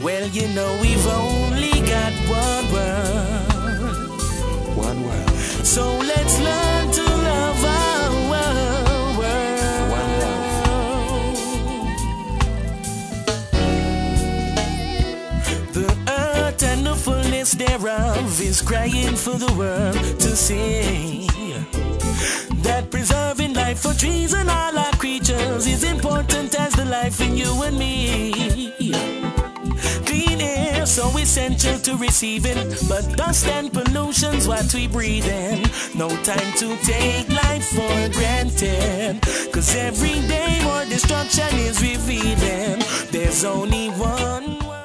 Well, you know we've only got one world. One world. So let's learn to love our world. One love. The earth and the fullness thereof is crying for the world to see that preserving life for trees and all our creatures is important as the life in you and me. Clean air so essential to receiving, but dust and pollution's what we breathe in. No time to take life for granted, 'cause every day more destruction is revealing. There's only one